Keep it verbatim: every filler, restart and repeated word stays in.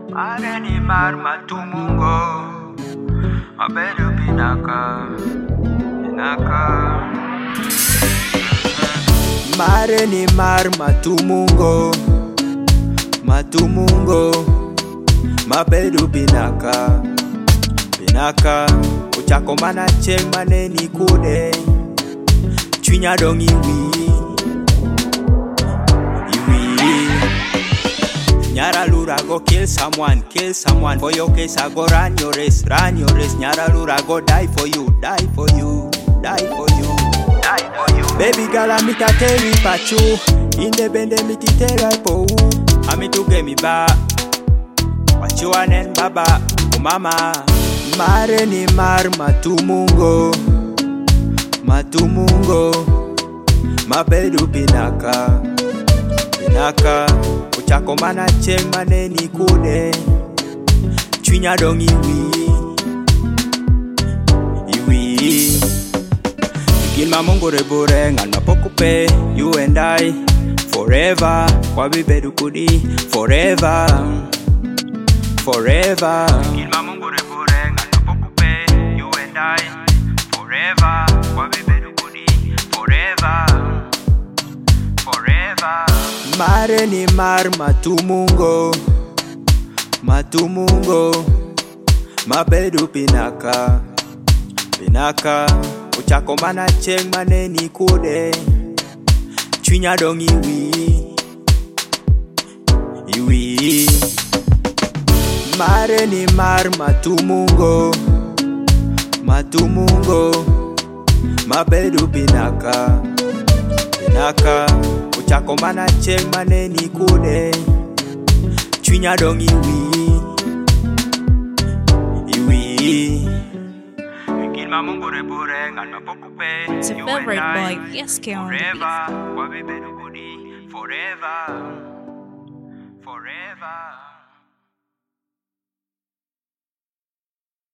Mare ni mar matumungo, mabedo pinaka, pinaka. Mare ni mar matumungo, matumungo, mabedo pinaka, pinaka. Uchako mana cheng mane ni kude, chunya dong iwi, iwi. Nyara lura go kill someone, kill someone. For your case I go run your race, run your race. Nyara lura go die for you, die for you, die for you, die for you. Baby girl I meet a teri pachu, independe miti tera po. Ami tu get me ba, pachu anen baba, oh mama. Mare ni mar matumungo, matumungo, mabedu pinaka, pinaka. Uchako mana cheng mane ni kude, chunya dong iwi, iwi. Ikin mamungo rebore ngan mapokupe, you and I, forever. Kwa bibedu kudi, forever, forever. Ikin mamungo rebore ngan mapokupe, you and I, forever. Kwa bibedu kudi, forever, forever. Mare ni mar matumungo, matumungo, mabedu pinaka, pinaka. Uchako mana cheng mane ni kude, chunya dong iwi, iwi. Mare ni mar matumungo, matumungo, mabedu pinaka, pinaka. Uchako mana cheng mane ni kude, chunya dong iwi, iwi. Ikin mamungo rebore ngan mapokupe, It's a favorite boy, yes, Keon. forever. Kwa bibedu kudi, forever, forever.